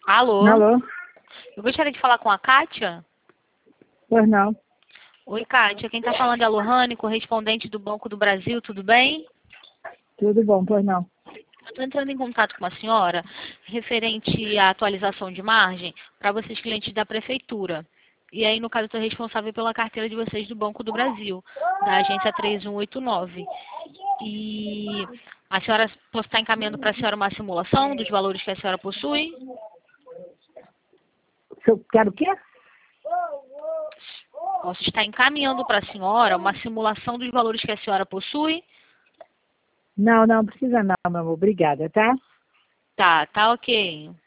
Alô? Alô? Eu gostaria de falar com a Kátia. Pois não. Oi, Kátia. Quem está falando é a Lohane, correspondente do Banco do Brasil. Tudo bem? Tudo bom, pois não. Eu estou entrando em contato com a senhora referente à atualização de margem para vocês clientes da Prefeitura. E aí, no caso, eu estou responsável pela carteira de vocês do Banco do Brasil, da agência 3189. E a senhora, posso estar encaminhando para a senhora uma simulação dos valores que a senhora possui? Eu quero o quê? Posso estar encaminhando para a senhora uma simulação dos valores que a senhora possui? Não, não precisa não, meu amor. Obrigada, tá? Tá ok.